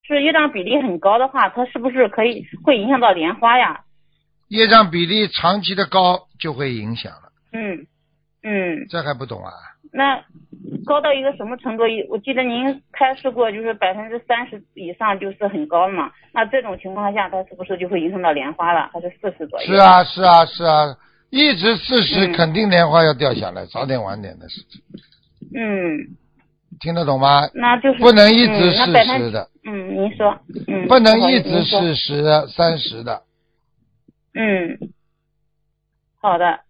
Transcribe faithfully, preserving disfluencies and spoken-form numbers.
是业障比例很高的话，它是不是可以会影响到莲花呀？ 业障比例长期的高就会影响了。 嗯嗯。 这还不懂啊？ 那高到一个什么程度？我记得您开示过，就是百分之三十以上就是很高嘛。那这种情况下，它是不是就会影响到莲花了？还是四十左右？ 是啊，是啊，是啊，一直四十， 嗯肯定莲花要掉下来，早点晚点的事情。 嗯， 听得懂吗？ 那就是不能一直嗯、那四百分十的。 嗯，您说，嗯， 不能不好意一直思您说四十、三十的。 嗯，好的。